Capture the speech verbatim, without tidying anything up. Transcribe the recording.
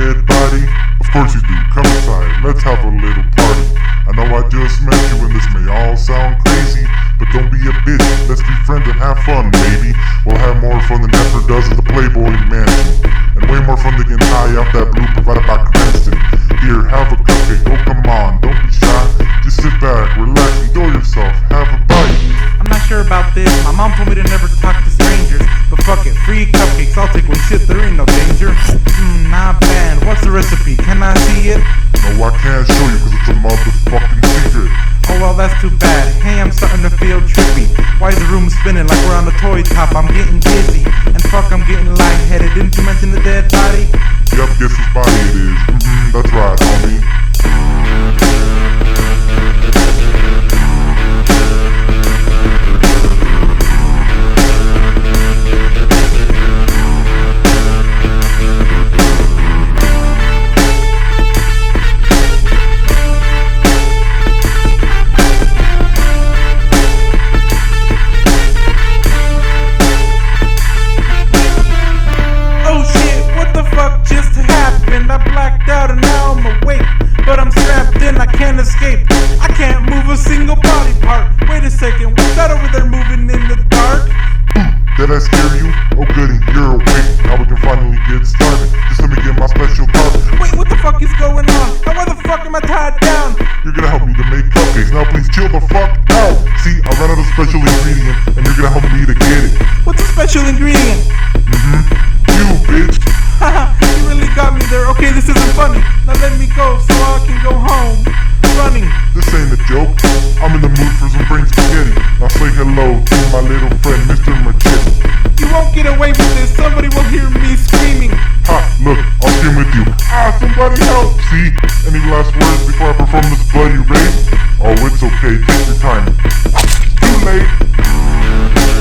dead body? Of course you do, come inside, let's have a little party. I know I just met you and this may all sound crazy, but don't be a bitch, let's be friends and have fun, baby. We'll have more fun than ever does at the Playboy Mansion, and way more fun than getting high off that blue provided by Cranston. Here, have a cupcake, oh come on, don't be shy. Just sit back, relax, enjoy yourself, have a bite. I'm not sure about this, my mom told me to never talk to strangers, but fuck it, free cupcakes, I'll take one shit, there ain't no danger. Mmm, not bad, what's the recipe, can I see it? No, I can't show you cause it's a motherfucking secret. Oh well, that's too bad, hey, I'm starting to feel trippy. Why is the room spinning like we're on the toy top? I'm getting dizzy, and fuck, I'm getting lightheaded. Didn't you mention the dead body? Yup, guess whose body it is. Mm-hmm, that's right, homie. I blacked out and now I'm awake, but I'm strapped in, I can't escape. I can't move a single body part. Wait a second, what's that over there moving in the dark? Did I scare you? Oh goody, you're awake. Now we can finally get started. Just let me get my special card. Wait, what the fuck is going on? Now why the fuck am I tied down? You're gonna help me to make cupcakes. Now please chill the fuck out. See, I ran out of special ingredient, and you're gonna help me to get it. What's a special ingredient? Mm-hmm, you bitch. Haha, you really got me there. Okay, this isn't funny. Now let me go so I can go home. Running. This ain't a joke. I'm in the mood for some brain spaghetti. Now say hello to my little friend, Mister Machete. You won't get away with this. Somebody will hear me screaming. Ha, look, I'll scream with you. Ah, somebody help. See, any last words before I perform this bloody rape? Oh, it's okay. Take your time. Too late.